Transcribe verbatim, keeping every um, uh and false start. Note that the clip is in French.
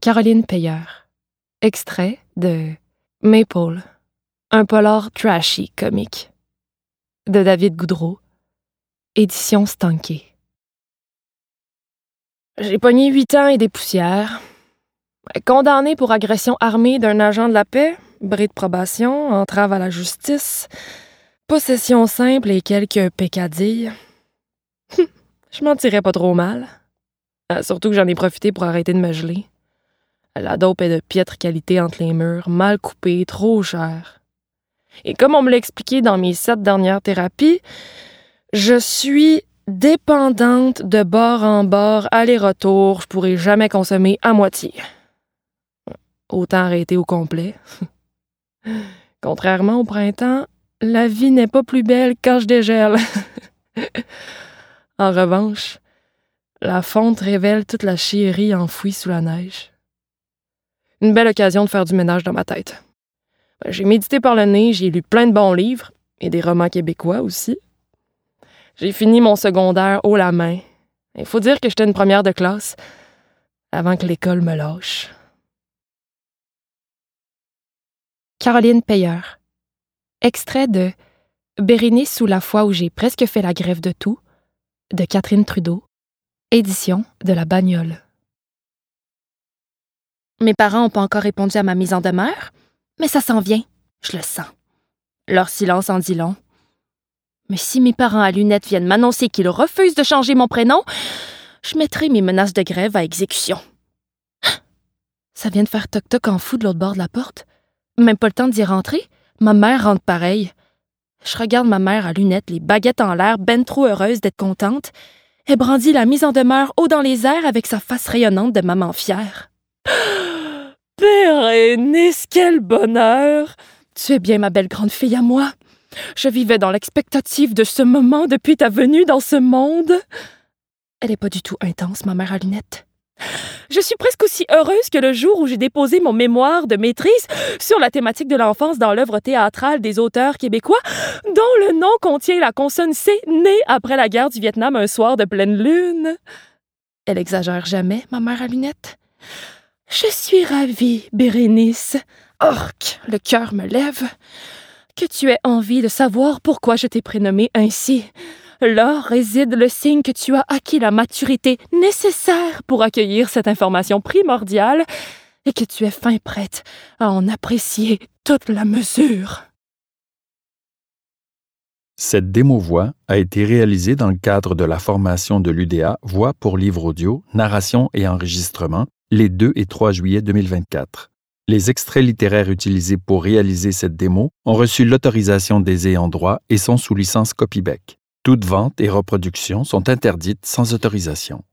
Caroline Payeur. Extrait de Maple, un polar trashy comique. De David Goudreau. Édition Stanké. J'ai pogné huit ans et des poussières. Condamné pour agression armée d'un agent de la paix, bris de probation, entrave à la justice, possession simple et quelques peccadilles. Je m'en tirais pas trop mal. Surtout que j'en ai profité pour arrêter de me geler. La dope est de piètre qualité entre les murs, mal coupée, trop chère. Et comme on me l'a expliqué dans mes sept dernières thérapies, je suis dépendante de bord en bord, aller-retour, je pourrai jamais consommer à moitié. Autant arrêter au complet. Contrairement au printemps, la vie n'est pas plus belle quand je dégèle. En revanche, la fonte révèle toute la chierie enfouie sous la neige. Une belle occasion de faire du ménage dans ma tête. J'ai médité par le nez, j'ai lu plein de bons livres, et des romans québécois aussi. J'ai fini mon secondaire haut la main. Il faut dire que j'étais une première de classe, avant que l'école me lâche. Caroline Payeur. Extrait de Bérénice sous la foi où j'ai presque fait la grève de tout, de Catherine Trudeau. Édition de La Bagnole. Mes parents n'ont pas encore répondu à ma mise en demeure, mais ça s'en vient, je le sens. Leur silence en dit long. Mais si mes parents à lunettes viennent m'annoncer qu'ils refusent de changer mon prénom, je mettrai mes menaces de grève à exécution. Ça vient de faire toc-toc en fou de l'autre bord de la porte. Même pas le temps d'y rentrer, ma mère rentre pareil. Je regarde ma mère à lunettes, les baguettes en l'air, ben trop heureuse d'être contente. Elle brandit la mise en demeure haut dans les airs avec sa face rayonnante de maman fière. Bérénice, quel bonheur! Tu es bien ma belle grande fille à moi. Je vivais dans l'expectative de ce moment depuis ta venue dans ce monde. Elle est pas du tout intense, ma mère à lunettes. Je suis presque aussi heureuse que le jour où j'ai déposé mon mémoire de maîtrise sur la thématique de l'enfance dans l'œuvre théâtrale des auteurs québécois, dont le nom contient la consonne C, née après la guerre du Vietnam un soir de pleine lune. Elle exagère jamais, ma mère à lunettes. Je suis ravie, Bérénice. Orque, le cœur me lève. Que tu aies envie de savoir pourquoi je t'ai prénommée ainsi. Là réside le signe que tu as acquis la maturité nécessaire pour accueillir cette information primordiale et que tu es fin prête à en apprécier toute la mesure. Cette démo-voix a été réalisée dans le cadre de la formation de l'U D A Voix pour livre audio, narration et enregistrement les deux et trois juillet deux mille vingt-quatre. Les extraits littéraires utilisés pour réaliser cette démo ont reçu l'autorisation des ayants droit et sont sous licence Copybec. Toute vente et reproduction sont interdites sans autorisation.